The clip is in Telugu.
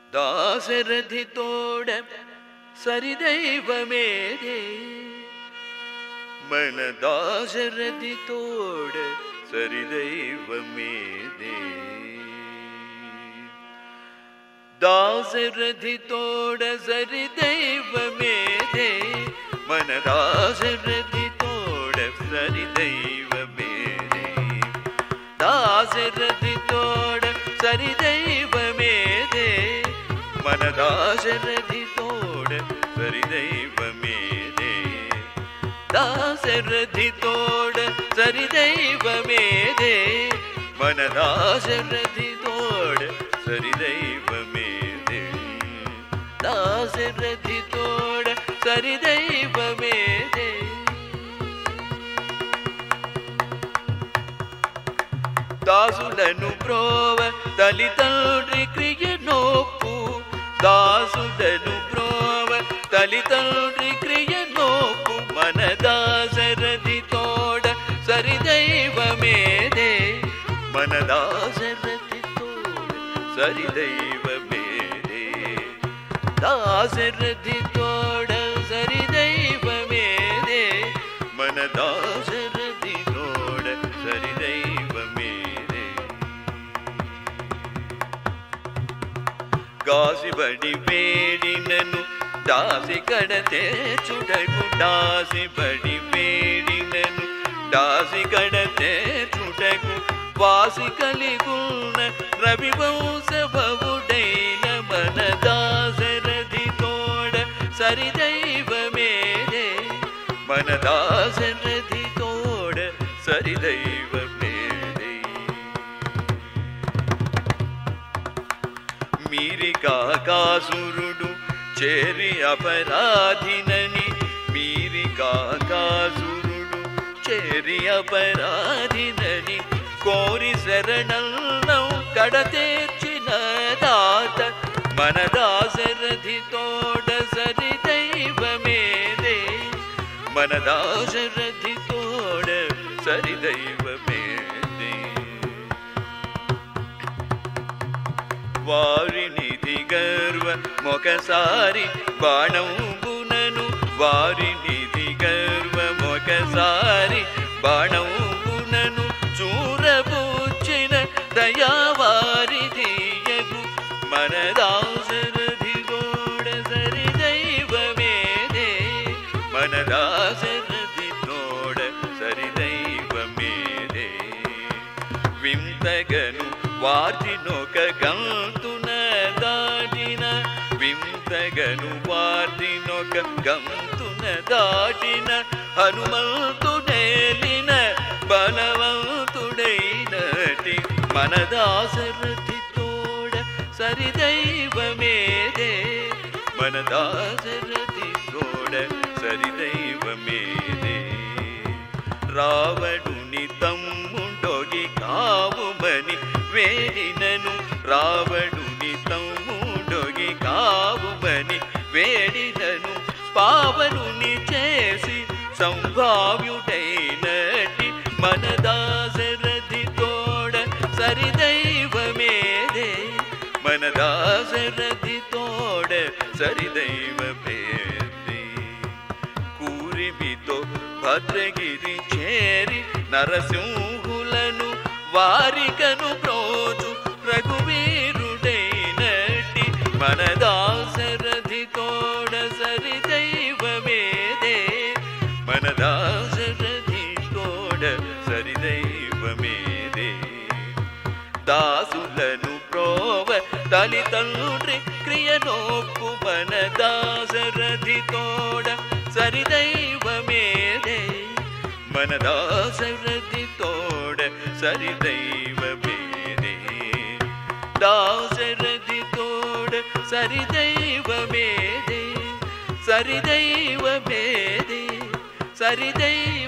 దాశరథి తోడ సరిదైవమేదే మన దాశరథి తోడ సరిదైవమేదే దాశరథి తోడ సరిదైవమేదే మన దాశరథి తోడ సరిదైవమేదే దాశరథి తోడ సరిదైవమేదే మన దాశరథి తోడ సరిదైవమేదే దాశరథి తోడ సరిదైవమేదే మన దాశరథి తోడ సరిదైవమేదే దాశరథి తోడ సరిదైవమేదే దాసులను బ్రోవ తల్లిదండ్రి క్రియ నోపు దాసులను బ్రోవ తల్లిదండ్రి క్రియ నోపు మన దాశరథి తోడ సరిదైవమేదే మన దాశరథి తోడ సరిదైవమేదే దాశరథి తోడ సరిదైవమేదే మన దాశరథి తోడ సరిదైవమేదే గాసిబడి వేడినను దాసి కడతే చుడగు దాసిబడి వేడినను దాసి కడతే చుడగు వాసి కలిగున్న రవివంశభవుడైన మన దాశరథి తోడ సరిదైవమేదే మన దాశరథి తోడ సరిదైవమేదే మీరికాకాసురుడు చేరి అపరాధినని మీరికాకాసురుడు చేరి అపరాధినని కోరి శరణం కడతేర్చిన దాత మన దాశరథి తోడ సరిదైవమేదే మన దాశరథి తోడ సరిదైవమేదే వారిని దిగర్వ మొకసారి బాణంబునను వారిని దిగర్వ మొకసారి బాణంబునను చూరబూచిన దయావారిదియగు మన దాశరథి తోడ సరిదైవమేదే మన దాశరథి తోడ సరిదైవమేదే వింతగను వార్తినొక గంతున దాటిన వింతగను వార్తినొక గంతున దాటిన హనుమంతుడేలిన బలవంతుడైనటి మన దాశరథి తోడ సరిదైవమేదే మన దాశరథి తోడ సరిదైవమేదే రావణుని తమ్ముడొగి కావుమని వేడినను రావణుని తమ్ముడొగి కావుమని వేడినను పావనుని చేసి సంభావ్యుడైనటి మన దాశరథి తోడ సరిదైవమేదే మన దాశరథి తోడ సరిదైవమేదే కూరిమితో భద్రగిరి చేరి నరసింహులను వారికను ప్రోచు రఘువీరుడైనటి మన దాశరథి తోడ సరిదైవమేదే మన దాశరథి తోడ సరిదైవమేదే దాసులను ప్రోవ తల్లిదండ్రి క్రియ నోపు మన దాశరథి తోడ సరిదైవమేదే మన దాశరథి తోడ సరిదైవమేదే దాశరథి తోడ సరిదైవమేదే సరిదైవమేదే సరిదైవ